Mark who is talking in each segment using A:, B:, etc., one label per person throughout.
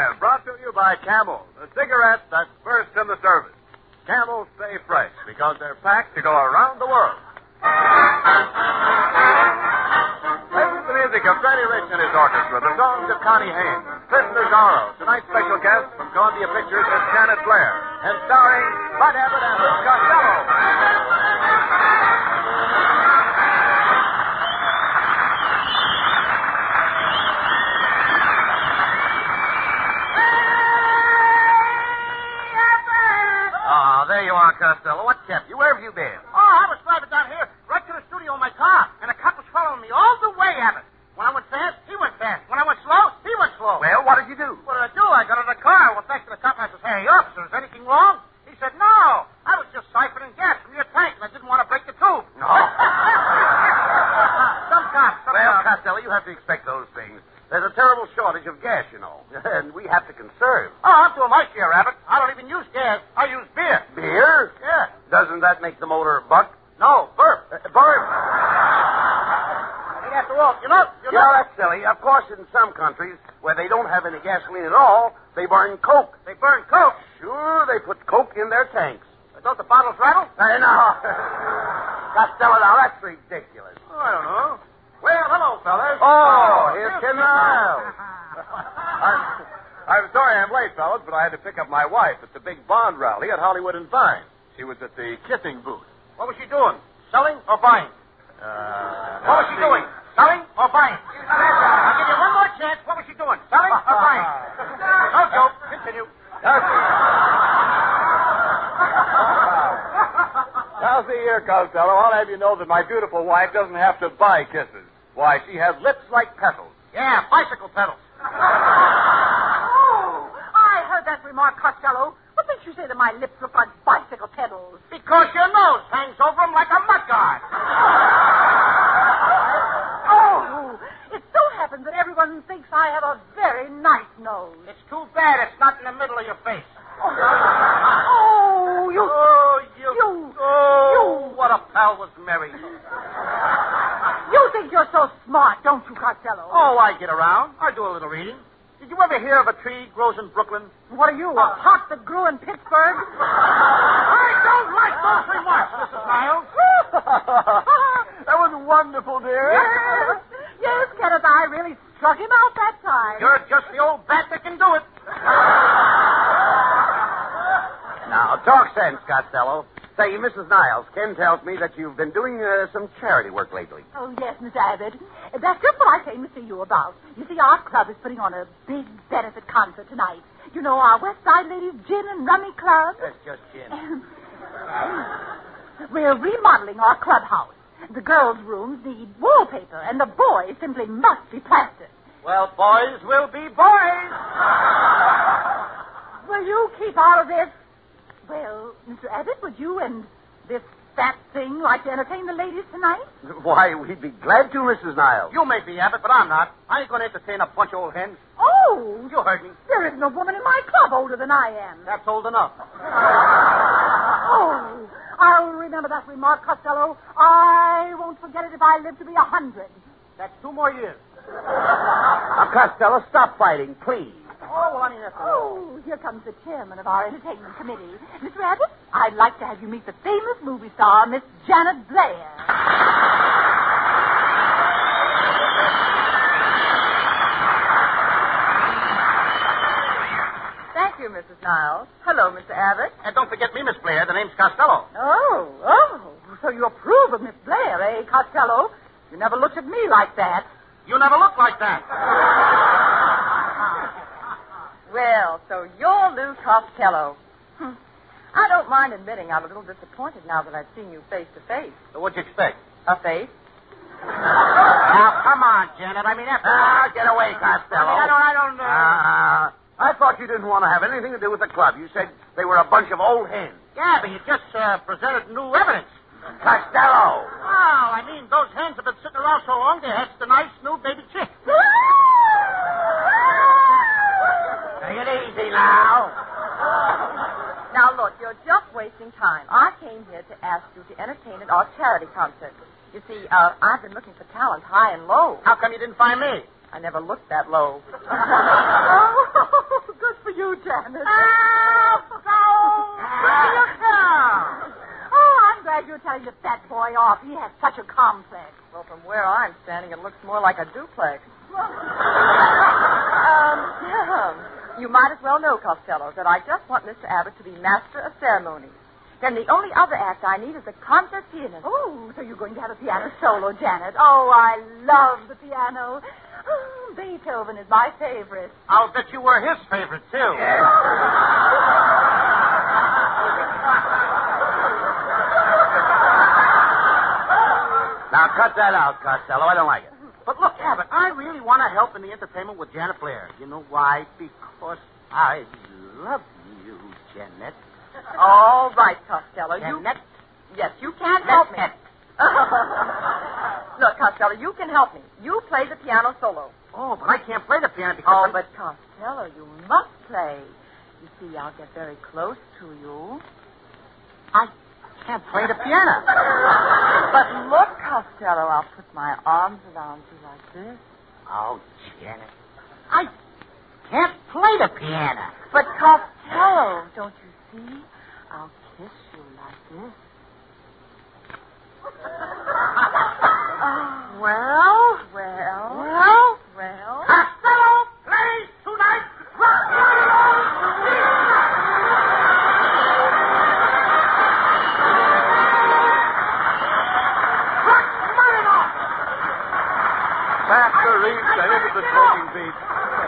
A: Air, brought to you by Camel, the cigarette that's first in the service. Camel stay fresh because they're packed to go around the world. This is the music of Freddie Rich and his orchestra, the songs of Connie Haynes, Clifton Zorro. Tonight's special guest from Columbia Pictures is Janet Blair, and starring Bud Abbott and Lou Costello.
B: There you are, Costello. What kept you? Where have you been?
C: Oh, I was driving down here right to the studio in my car, and a cop was following me all the way, Abbott. When I went fast, he went fast. When I went slow, he went slow.
B: Well, what did you do?
C: What did I do? I got in the car, went back to the cop, and I said, "Hey, officer, is anything wrong?" He said, "No, I was just siphoning gas from your tank, and I didn't want to break the tube."
B: No.
C: Some cops.
B: Costello, you have to expect those things. There's a terrible shortage of gas, you know, and we have to conserve.
C: Oh, I'm doing my share, Abbott. I don't even use gas. I use beer.
B: Beer?
C: Yeah.
B: Doesn't that make the motor buck?
C: No, burp.
B: Burp.
C: Hey, after all, you know,
B: that's silly. Of course, in some countries where they don't have any gasoline at all, they burn coke.
C: They burn coke.
B: Sure, they put coke in their tanks.
C: Don't the bottles rattle?
B: No. Costello, now that's ridiculous.
C: Oh, I don't know. Well, hello, fellas.
B: Oh, here's Ken Niles.
A: I'm sorry I'm late, fellas, but I had to pick up my wife at the big Bond rally at Hollywood and Vine. She was at the kissing booth.
C: What was she doing? Selling or buying? What was she doing? Selling or buying? I'll give you one more chance. What was she doing? Selling or buying? No joke. Continue.
A: Now, see here, Costello, I'll have you know that my beautiful wife doesn't have to buy kisses. Why, she has lips like petals.
C: Yeah, bicycle pedals.
D: Oh, I heard that remark, Costello. What makes you say that my lips look like bicycle pedals?
C: Because your nose hangs over them like a mudguard.
D: Oh, it so happens that everyone thinks I have a very nice nose.
C: It's too bad it's not in the middle of your face.
D: Oh, you...
C: What a pal was Mary.
D: You think you're so smart, don't you, Costello?
C: Oh, I get around. I do a little reading. Did you ever hear of a tree grows in Brooklyn?
D: What are you, a pot that grew in Pittsburgh?
C: I don't like those remarks, Mrs. Niles.
A: That was wonderful, dear.
D: Yes, Kenneth, I really struck him out that time.
C: You're just the old bat that can do it.
B: Now, talk sense, Costello. Say, Mrs. Niles, Ken tells me that you've been doing some charity work lately.
D: Oh, yes, Miss Abbott. That's just what I came to see you about. You see, our club is putting on a big benefit concert tonight. You know, our West Side Ladies Gin and Rummy Club.
C: That's just gin.
D: We're remodeling our clubhouse. The girls' rooms need wallpaper, and the boys simply must be plastered.
C: Well, boys will be boys.
D: Will you keep out of this? Well, Mr. Abbott, would you and this fat thing like to entertain the ladies tonight?
B: Why, we'd be glad to, Mrs. Niles.
C: You may be Abbott, but I'm not. I ain't going to entertain a bunch of old hens.
D: Oh!
C: You heard me.
D: There isn't a woman in my club older than I am.
C: That's old enough.
D: Oh, I'll remember that remark, Costello. I won't forget it if I live to be 100.
C: That's 2 more years.
B: Now, Costello, stop fighting, please.
C: Oh, well, I mean, that's...
D: Oh, here comes the chairman of our entertainment committee. Mr. Abbott, I'd like to have you meet the famous movie star, Miss Janet Blair.
E: Thank you, Mrs. Niles. Hello, Mr. Abbott.
C: And don't forget me, Miss Blair. The name's Costello.
D: Oh, so you approve of Miss Blair, eh, Costello? You never looked at me like that.
C: You never looked like that.
E: Well, so you're Lou Costello. I don't mind admitting I'm a little disappointed now that I've seen you face to face.
C: So what'd you expect?
E: A face?
C: Now, come on, Janet. I mean, after...
B: Get away, Costello.
C: I don't...
B: I thought you didn't want to have anything to do with the club. You said they were a bunch of old hens.
C: Yeah, but you just presented new evidence.
B: Costello.
C: Oh, I mean, those hens have been sitting around so long, they hatched a nice new baby chick.
B: Take it easy now.
E: Now, look, you're just wasting time. I came here to ask you to entertain at our charity concert. You see, I've been looking for talent high and low.
C: How come you didn't find me?
E: I never looked that low.
D: Oh,
E: more like a duplex. You might as well know, Costello, that I just want Mr. Abbott to be master of ceremonies. Then the only other act I need is a concert pianist.
D: Oh, so you're going to have a piano solo, Janet. Oh, I love the piano. Oh, Beethoven is my favorite.
C: I'll bet you were his favorite, too.
B: Now, cut that out, Costello. I don't like it.
C: But look, Abbott, I really want to help in the entertainment with Janet Blair. You know why? Because I love you, Janet.
E: All right, Costello.
C: Janet?
E: Yes, you can help me. Look, Costello, you can help me. You play the piano solo.
C: Oh, but I can't play the piano because...
E: Oh, but Costello, you must play. You see, I'll get very close to you.
C: I can't play the piano.
E: But look, Costello, I'll put my arms around you like this.
C: Oh, Janet. I can't play the piano.
E: But, Costello, don't you see? I'll kiss you like this.
C: Well? Costello plays tonight.
A: Past the reefs and into the smoking beach.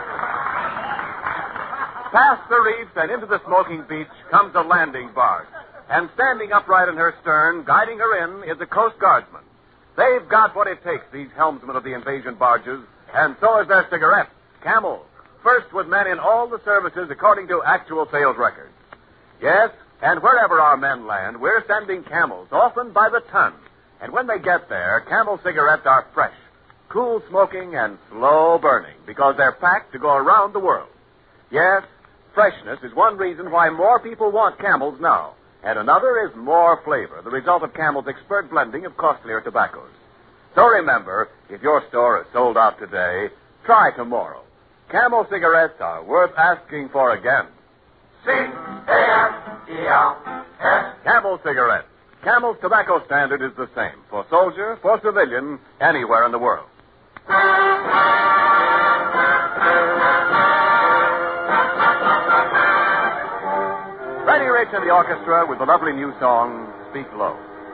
A: Past the reefs and into the smoking beach comes a landing barge. And standing upright in her stern, guiding her in, is a Coast Guardsman. They've got what it takes, these helmsmen of the invasion barges, and so is their cigarette, Camel, first with men in all the services according to actual sales records. Yes, and wherever our men land, we're sending Camels, often by the ton. And when they get there, Camel cigarettes are fresh, cool smoking, and slow burning, because they're packed to go around the world. Yes, freshness is one reason why more people want Camels now. And another is more flavor, the result of Camel's expert blending of costlier tobaccos. So remember, if your store is sold out today, try tomorrow. Camel cigarettes are worth asking for again. C-A-M-E-L-S. Camel cigarettes. Camel's tobacco standard is the same for soldier, for civilian, anywhere in the world. Freddie Rich and the orchestra with the lovely new song, Speak Low.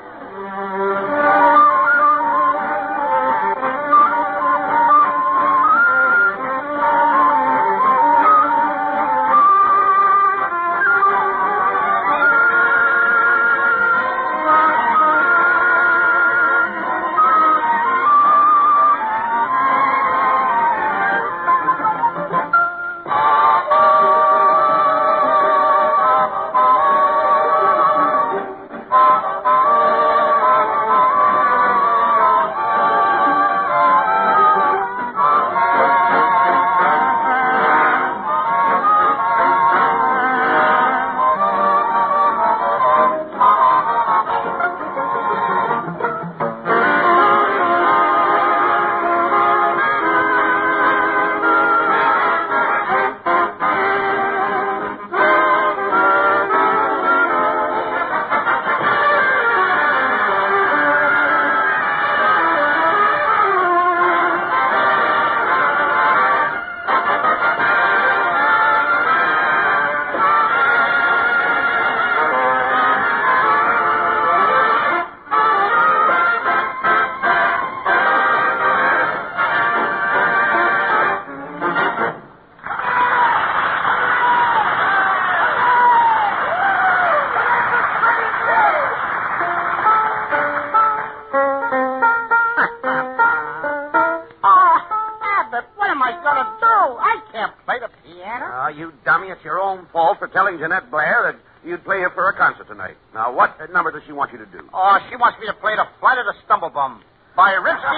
A: Telling Jeanette Blair that you'd play her for a concert tonight. Now, what number does she want you to do?
C: Oh, she wants me to play the Flight of the Stumblebum by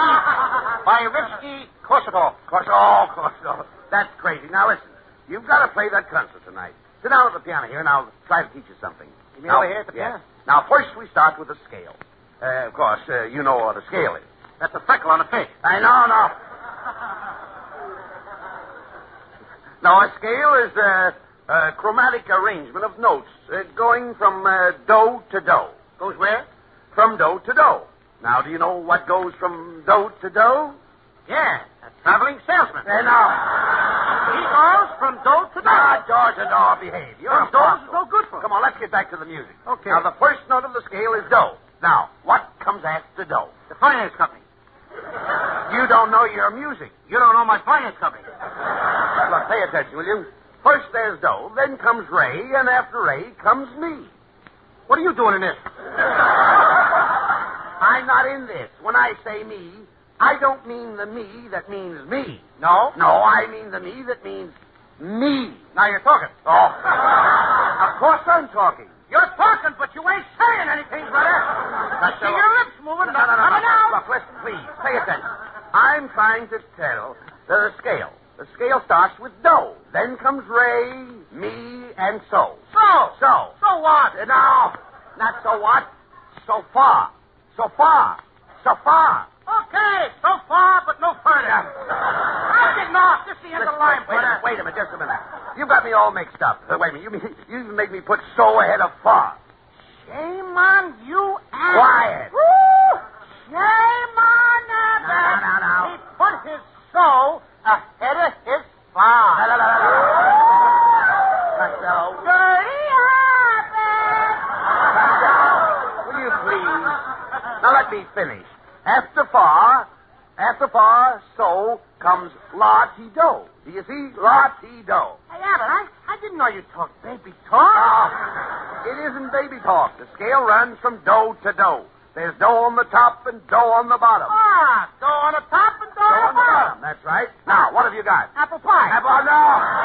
C: Rimsky-Korsakov.
B: Korsakov. That's crazy. Now, listen. You've got to play that concert tonight. Sit down at the piano here, and I'll try to teach you something.
C: You mean over here at the piano?
B: Now, first we start with the scale. Of course, you know what a scale is.
C: That's a freckle on a fish.
B: I know. No, a scale is a chromatic arrangement of notes going from do to do.
C: Goes where?
B: From do to do. Now, do you know what goes from do to do?
C: Yeah, a traveling salesman.
B: No.
C: He goes from door to door.
B: Door to door, behave. You're
C: From
B: a
C: doors
B: fossil.
C: is no good for.
B: Come on, let's get back to the music.
C: Okay.
B: Now, the first note of the scale is do. Now, what comes after do?
C: The finance company.
B: You don't know your music.
C: You don't know my finance company.
B: Look, pay attention, will you? First there's do, then comes Ray, and after Ray comes me.
C: What are you doing in this?
B: I'm not in this. When I say me, I don't mean the me that means me.
C: No?
B: No, I mean the me that means me.
C: Now you're talking.
B: Oh. Of course I'm talking.
C: You're talking, but you ain't saying anything, brother. I see your lips moving.
B: No.
C: Coming out.
B: Look, listen, please. Pay attention. I'm trying to tell the scale. The scale starts with do. Then comes Ray, me, and so.
C: So what?
B: No, not so what. So far. So far. So far.
C: Okay, so far, but no further. I'm getting off. This is the end of the line, brother.
B: Wait a minute, just a minute. You got me all mixed up. Wait a minute. You make me put so ahead of far.
C: Shame on you, Abbott.
B: Quiet.
C: Woo! Shame on Abbott.
B: No.
C: He put his so ahead of his far.
B: Costello.
C: Dirty Abbott.
B: Will you please? Now let me finish. After far, so comes la-ti-do. Do you see? La-ti-do.
C: Hey, Abbott, I didn't know you talked baby talk.
B: Oh, it isn't baby talk. The scale runs from do to do. There's do on the top and do on the bottom.
C: Do on the top and do on the bottom.
B: That's right. Now, what have you got?
C: Apple pie.
B: No.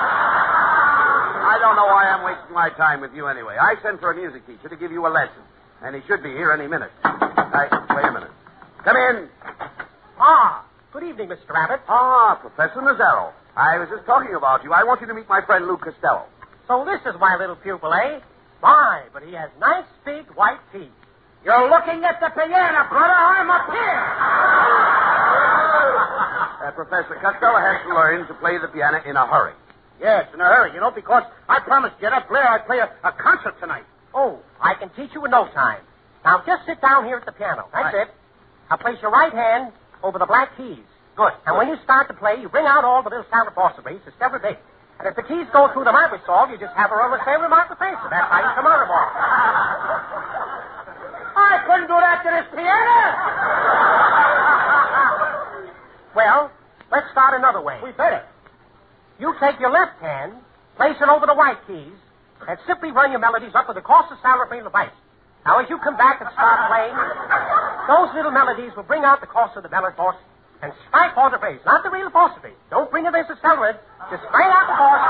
B: I don't know why I'm wasting my time with you anyway. I sent for a music teacher to give you a lesson, and he should be here any minute. Wait a minute. Come in.
C: Good evening, Mr. Abbott.
B: Professor Mazzaro. I was just talking about you. I want you to meet my friend Lou Costello.
C: So this is my little pupil, eh? My, but he has nice big white teeth. You're looking at the piano, brother. I'm up here.
B: Professor Costello has to learn to play the piano in a hurry.
C: Yes, in a hurry, because I promised Jetta Blair I'd play a concert tonight. Oh, I can teach you in no time. Now, just sit down here at the piano. That's it. Now, place your right hand over the black keys. Good. And when you start to play, you bring out all the little sound apostrophes to step big. And if the keys go through the marble solve, you just have a roll of same remarkable face. That's how you come out of all. I couldn't do that to this piano. Well, let's start another way. We better. You take your left hand, place it over the white keys, and simply run your melodies up with the course of salary and the bass. Now, as you come back and start playing, those little melodies will bring out the course of the melody force and strike for the bass, not the real apostrophe. Don't bring it as a celebrate, just straight out the course.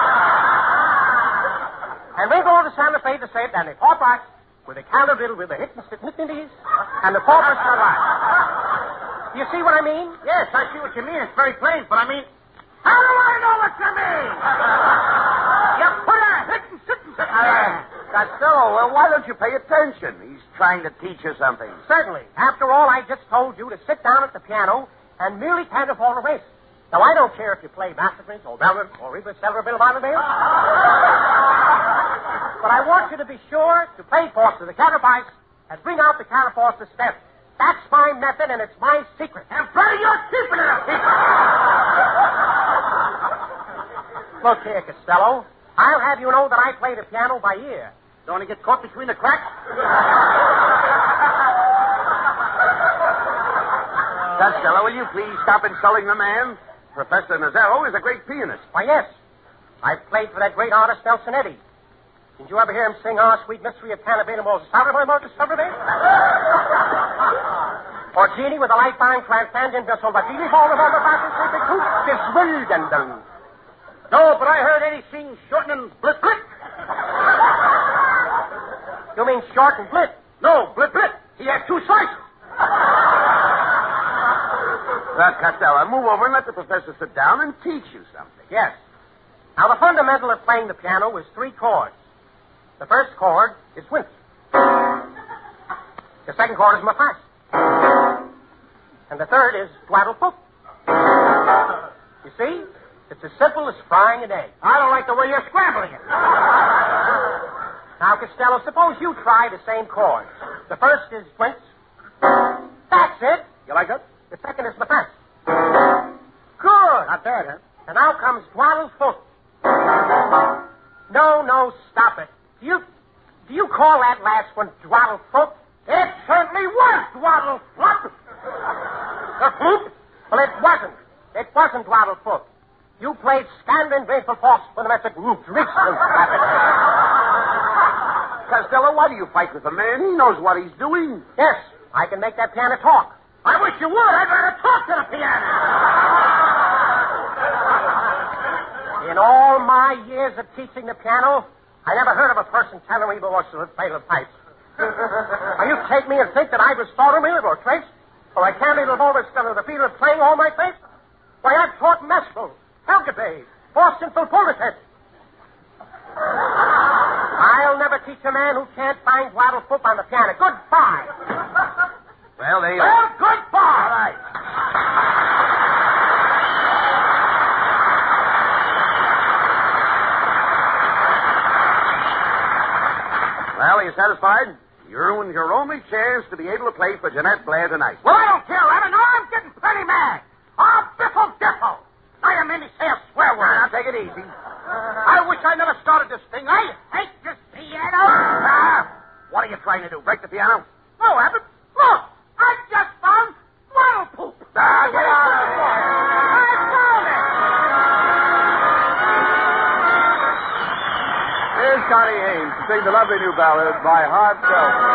C: And ring all the salary the same, and the four parts with the counter riddle with the hit and and the four parts are right. Do you see what I mean? Yes, I see what you mean. It's very plain, but I mean, how do I know what you mean? You put a hit and sit and
B: Costello, well, why don't you pay attention? He's trying to teach you something.
C: Certainly. After all, I just told you to sit down at the piano and merely kind of follow the race. Now, I don't care if you play Masterprince or Velvet or even Silver Bill Bonneville. But I want you to be sure to play force to the counterparts and bring out the counterforce to step. That's my method, and it's my secret. And Freddie, you're keeping it a secret. Look here, Costello. I'll have you know that I play the piano by ear. Don't you get caught between the cracks?
B: Costello, will you please stop insulting the man? Professor Mazzaro is a great pianist.
C: Why, yes. I've played for that great artist, Nelson Eddy. Did you ever hear him sing Our Sweet Mystery of Canavena Moses? Or Genie with a light-bound transcendent vessel, but Genie fall of all the fashions with the coop is wilden. No, but I heard Eddie sing short and blit blit. You mean short and blit? No, blit blit. He has two slices.
B: Costello, move over and let the professor sit down and teach you something.
C: Yes. Now, the fundamental of playing the piano is 3 chords. The first chord is Wince. The second chord is Mapas. And the third is Twaddlepoop. You see? It's as simple as frying an egg. I don't like the way you're scrambling it. Now, Costello, suppose you try the same chords. The first is Wince. That's it.
B: You like it?
C: The second is Mapas. good.
B: Not bad, huh?
C: And now comes Twaddle Foot. No, stop it. Do you call that last one Twaddle Foot? It certainly was Twaddle Foot. Well, it wasn't. It wasn't Twaddle Foot. You played Standing Grateful Force for the method
B: Costello, why do you fight with the man? He knows what he's doing.
C: Yes, I can make that piano talk. I wish you would. I'd rather talk to the piano. In all my years of teaching the piano, I never heard of a person telling me more to play the pipes. Now, you take me and think that I was Stormfield or Trace, or I can't even over still in the field of playing all my face? Why, I've taught Mescal, Helgate, Boston Fulpulitest. I'll never teach a man who can't find Twaddle Foot on the piano. Goodbye.
B: Well, there you
C: Well,
B: are.
C: goodbye.
B: All right. Well, are you satisfied? You ruined your only chance to be able to play for Jeanette Blair tonight.
C: Well, I don't care, Rabbit. No, I'm getting plenty mad. Oh, biffle, biffle. I didn't mean to say a swear word.
B: Now, take it easy.
C: I wish I never started this thing. I hate this piano.
B: What are you trying to do? Break the piano?
C: No, Abbott. Look, I just found Twaddle Poop.
B: Get out of here.
C: I found it.
A: Here's Connie Haynes to sing the lovely new ballad, My Heart Tells Me.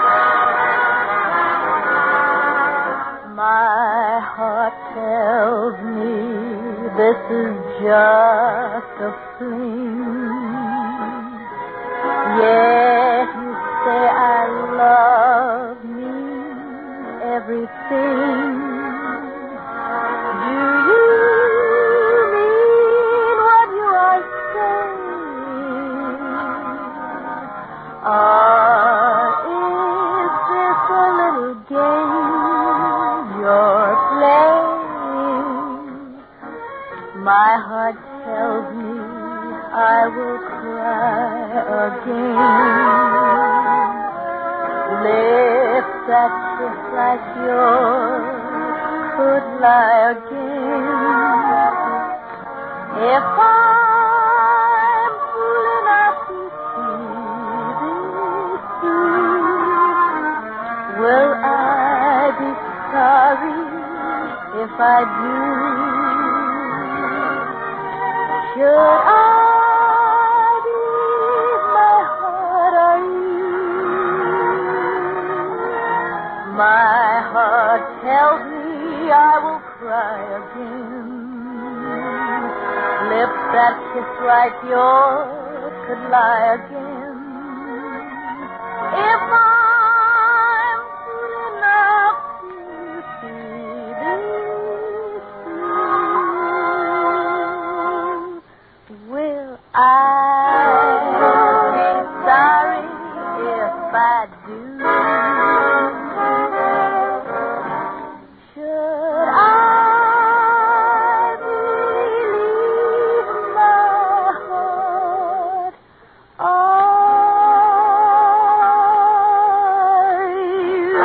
D: My heart tells me this is just a fling. Yet you say I love me, everything. Do you mean what you are saying? Or is this a little game you're playing? My heart tells me I will cry again. Lips that kiss like yours could lie again. If I'm fool enough to see this, will I be sorry if I do? Should I leave my heart on you? My heart tells me I will cry again. Lips that kiss like yours could lie again. If I'm fool enough to see this through, will I be sorry if I do? Should I believe my heart on you?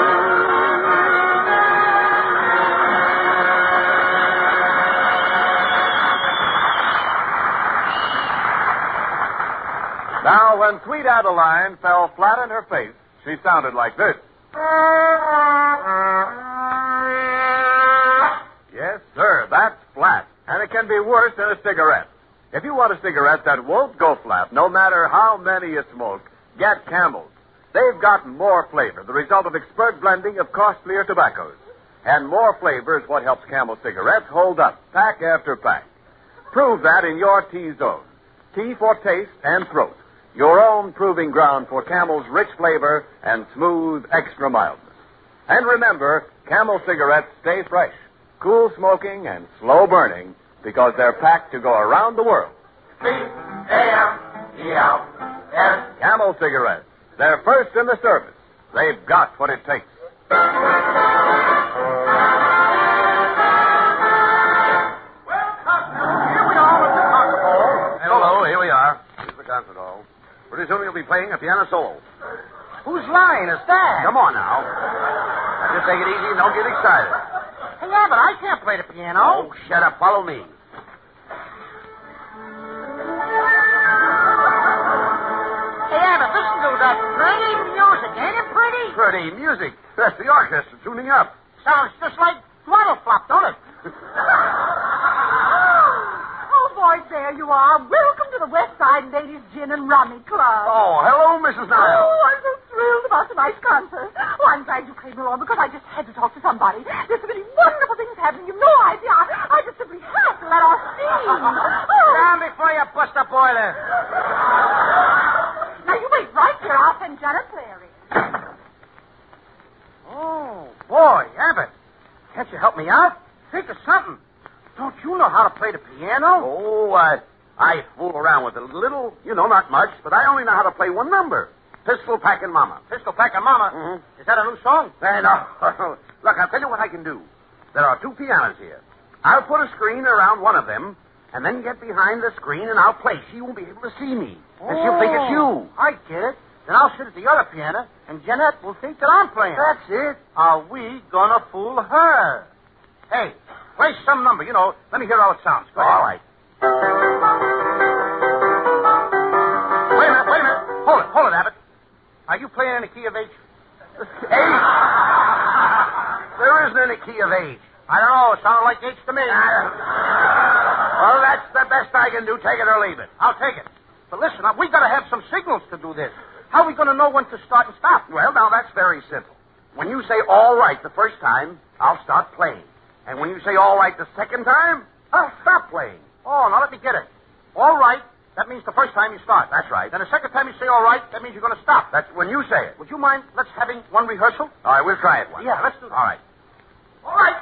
A: Now, when Sweet Adeline fell flat on her face, she sounded like this. Yes, sir, that's flat. And it can be worse than a cigarette. If you want a cigarette that won't go flat, no matter how many you smoke, get Camels. They've got more flavor, the result of expert blending of costlier tobaccos. And more flavor is what helps Camel cigarettes hold up, pack after pack. Prove that in your T-zone. T for taste and throat. Your own proving ground for Camel's rich flavor and smooth extra mildness. And remember, Camel cigarettes stay fresh, cool smoking and slow burning because they're packed to go around the world.
B: C-A-M-E-L-S.
A: Camel cigarettes. They're first in the service. They've got what it takes.
B: Hello, here we are. Here's the concert hall. Pretty soon you'll be playing a piano solo.
C: Who's lying? Is that?
B: Come on now. Now just take it easy and don't get excited.
C: Hey, yeah, but I can't play the piano.
B: Oh, shut up. Follow me.
C: Hey, Abbott, listen to that pretty music. Ain't it pretty?
B: Pretty music. That's the orchestra tuning up.
C: Sounds just like Throttle Flop, don't it?
D: Oh, boys, there you are. Welcome to the West Side Ladies Gin and Rummy Club.
B: Oh, hello, Mrs. Niles.
D: Oh, I'm so thrilled about tonight's concert. Oh, I'm glad you came along because I just had to talk to somebody. There's so many wonderful things happening. You've no idea. I just simply have to let off steam. Oh.
C: Down before you bust a boiler.
D: Now, you wait right here. I'll send Janet Clary.
C: Oh, boy, Abbott. Can't you help me out? Think of something. Don't you know how to play the piano?
B: Oh, I fool around with it a little. You know, not much, but I only know how to play one number. Pistol Packin' Mama.
C: Pistol Packin' Mama?
B: Mhm.
C: Is that a new song?
B: No. Look, I'll tell you what I can do. There are 2 pianos here. I'll put a screen around one of them, and then get behind the screen, and I'll play. She won't be able to see me. And she'll think it's you.
C: I get it. Then I'll sit at the other piano, and Jeanette will think that I'm playing.
B: That's it.
C: Are we gonna fool her? Hey, play some number, you know. Let me hear how it sounds. Go ahead.
B: All right.
C: Wait a minute. Hold it, Abbott. Are you playing in the key of H?
B: H. There isn't any key of H.
C: I don't know. It sounded like H to me.
B: Well, that's the best I can do. Take it or leave it.
C: I'll take it. But listen, we got to have some signals to do this. How are we going to know when to start and stop?
B: Well, now, that's very simple. When you say all right the first time, I'll start playing. And when you say all right the second time, I'll stop playing.
C: Oh, now let me get it. All right, that means the first time you start.
B: That's right.
C: Then the second time you say all right, that means you're going to stop.
B: That's when you say it.
C: Would you mind let's having one rehearsal?
B: All right, we'll try it once.
C: Yeah, let's do that.
B: All right.
C: All right.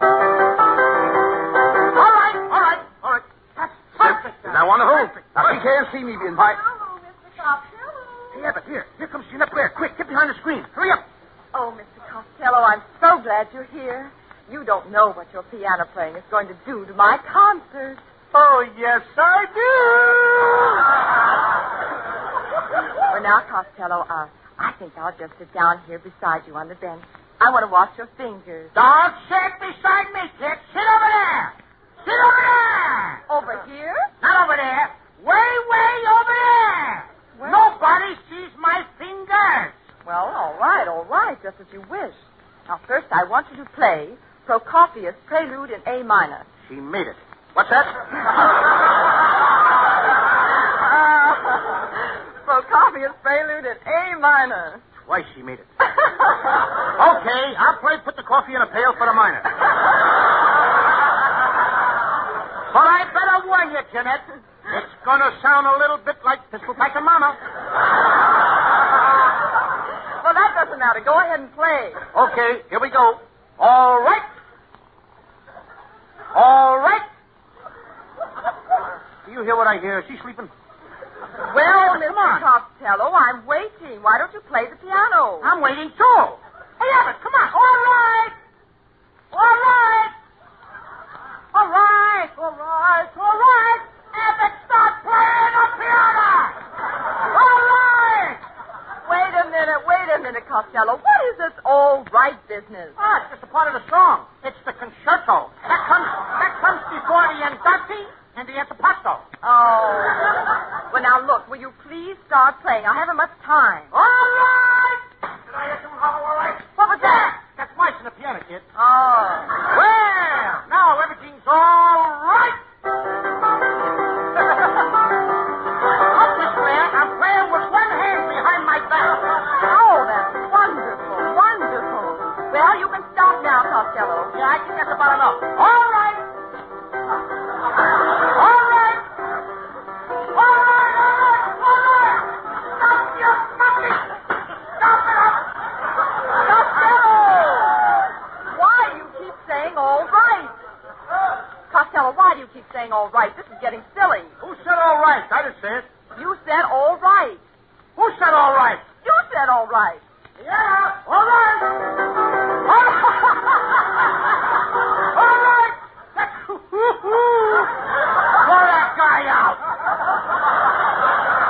C: All right. That's perfect.
B: Is that wonderful? Now, she can't see me being by.
D: Hello, Mr. Costello.
C: Hey, Abbott, here comes Jeanette Blair. Quick, get behind the screen. Hurry up.
E: Oh, Mr. Costello, I'm so glad you're here. You don't know what your piano playing is going to do to my concert.
C: Oh, yes, I do.
E: Well, now, Costello, I think I'll just sit down here beside you on the bench. I want to watch your fingers.
C: Don't sit beside me, kid. Sit over there. Sit over there.
E: Over here?
C: Not over there. Way over there.
E: Where?
C: Nobody sees my fingers.
E: Well, all right, just as you wish. Now, first, I want you to play Prokofiev Prelude in A minor.
C: She made it. What's that?
E: Prokofiev Prelude in A minor.
C: Twice she made it. Okay, I'll put the coffee in a pail for the minor. But I better warn you, Jeanette. It's going to sound a little bit like Pistol Packin' Mama.
E: Well, that doesn't matter. Go ahead and play.
C: Okay, here we go. All right. All right. Do you hear what I hear? Is she sleeping?
E: Well,
C: Come
E: Mr.
C: on.
E: Costello, I'm waiting. Why don't you play the piano?
C: I'm waiting, too. Hey, Abbott, come on. All right. All right. All right. All right. All right. Abbott, start playing the piano. All right.
E: Wait a minute, Costello. What is this all right business?
C: Ah, it's just a part of the song. It's the concerto. That comes before the andante and the antipasto.
E: Oh. Well, now, look, will you please start playing? I haven't much time.
C: All right. Did I hear some hollow? All right. What was that? That's mice in the piano, kid.
E: Oh.
C: Well, now everything's all right. Up, Miss Blair. I'm playing with one hand behind my back.
E: Oh, that's wonderful, wonderful. Well, you can stop now, Costello.
C: Yeah, I think that's about enough. All right. All right. All right. Stop you fucking. Stop it up.
E: Costello! Why do you keep saying all right? Costello, why do you keep saying all right? This is getting silly.
C: Who said all right? I didn't say it.
E: You said all right.
C: Who said all right?
E: You said all right.
C: Yeah, all right. All right. Throw that guy out.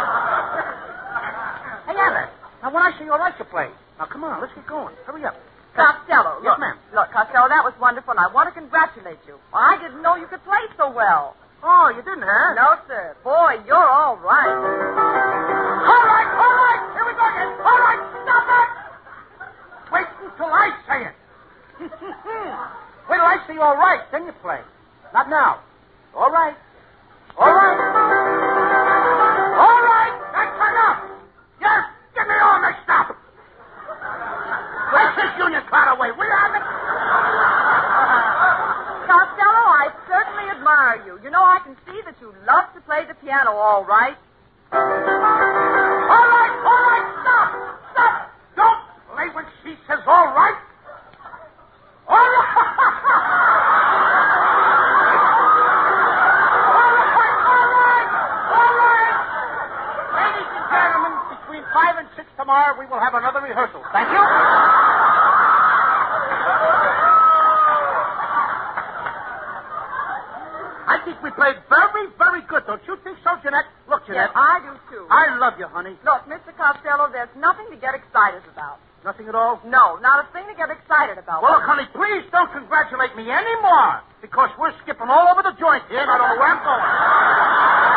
C: Hey, Abbott. Now, when I say all right, you play. Now, come on, let's get going. Hurry up.
E: Costello,
C: Yes,
E: look.
C: ma'am.
E: Look, Costello, that was wonderful, and I want to congratulate you. I didn't know you could play so well.
C: Oh, you didn't, huh?
E: No, sir. Boy, you're all right.
C: All right. Here we go again. All right, stop that. Wait until I say it. Wait till I say all right, then you play. Not now. All right. All right. All right. That's enough. You're getting me all mixed up. Where's this Union card away? We have it.
E: Costello, I certainly admire you. You know, I can see that you love to play the piano all right.
C: All right, stop. Don't play when she says all right. All right. All right. Ladies and gentlemen, between 5 and 6 tomorrow, we will have another rehearsal. Thank you. I think we played very, very good. Don't you think so, Jeanette? Look, Jeanette.
E: Yes, I do, too.
C: I love you, honey.
E: Look, Mr. Costello, there's nothing to get excited about.
C: Nothing at all?
E: No, not a thing to get excited about.
C: Well, look, honey, please don't congratulate me anymore, because we're skipping all over the joint here, and I don't know where I'm going.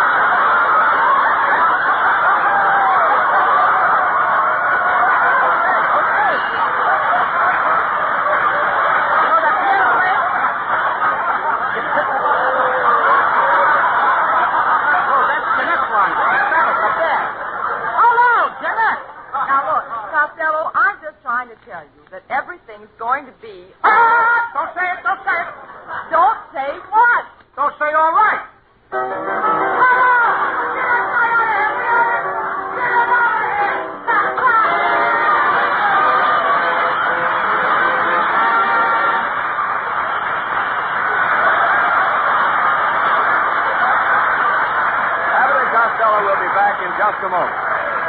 E: Tell you that everything's going to be...
C: Don't say it.
E: Don't say what?
C: Don't say all right.
A: Abbott and Costello will be back in just a moment.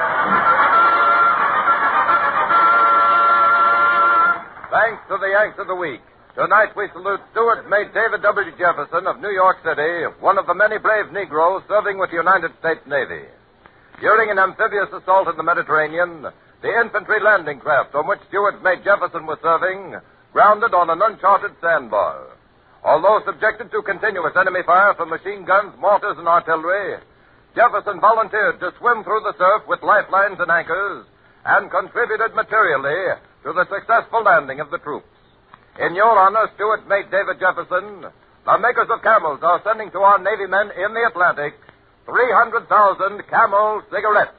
A: Thanks to the Yanks of the Week. Tonight we salute Stewart Mate David W. Jefferson of New York City, one of the many brave Negroes serving with the United States Navy. During an amphibious assault in the Mediterranean, the infantry landing craft on which Stewart Mate Jefferson was serving grounded on an uncharted sandbar. Although subjected to continuous enemy fire from machine guns, mortars, and artillery, Jefferson volunteered to swim through the surf with lifelines and anchors and contributed materially to the successful landing of the troops. In your honor, Stewart Mate David Jefferson, the makers of Camels are sending to our Navy men in the Atlantic 300,000 Camel cigarettes.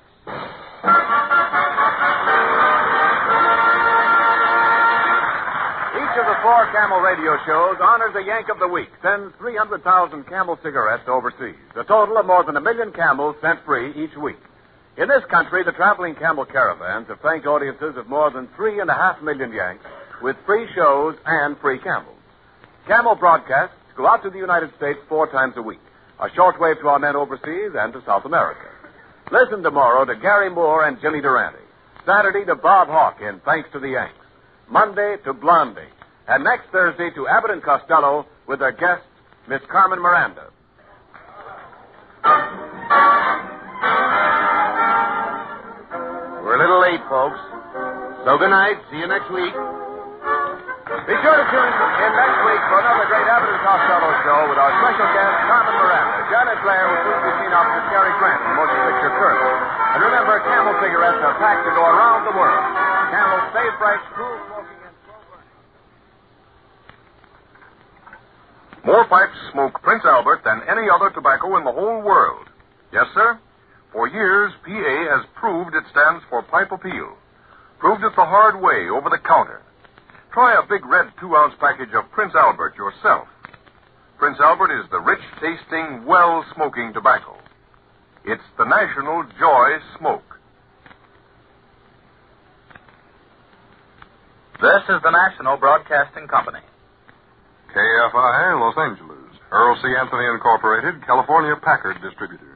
A: Each of the 4 Camel radio shows honors a Yank of the Week, sends 300,000 Camel cigarettes overseas, a total of more than 1 million Camels sent free each week. In this country, the traveling Camel caravans have thanked audiences of more than 3.5 million Yanks with free shows and free Camels. Camel broadcasts go out to the United States 4 times a week, a shortwave to our men overseas and to South America. Listen tomorrow to Gary Moore and Jimmy Durante. Saturday to Bob Hawke in Thanks to the Yanks. Monday to Blondie. And next Thursday to Abbott and Costello with their guest, Miss Carmen Miranda.
B: We're a little late, folks. So good night. See you next week.
A: Be sure to tune in next week for another great Abbott and Costello show with our special guest, Carmen Miranda. Janet Blair will soon be seen opposite Cary Grant in the motion picture Curtis. And remember, Camel cigarettes are packed to go around the world. Camel save bright, cool smoking, and slow burning.
F: More pipes smoke Prince Albert than any other tobacco in the whole world. Yes, sir? For years, PA has proved it stands for Pipe Appeal. Proved it the hard way over the counter. Try a big red 2-ounce package of Prince Albert yourself. Prince Albert is the rich-tasting, well-smoking tobacco. It's the National Joy Smoke.
G: This is the National Broadcasting Company.
F: KFI, Los Angeles. Earl C. Anthony Incorporated, California Packard Distributors.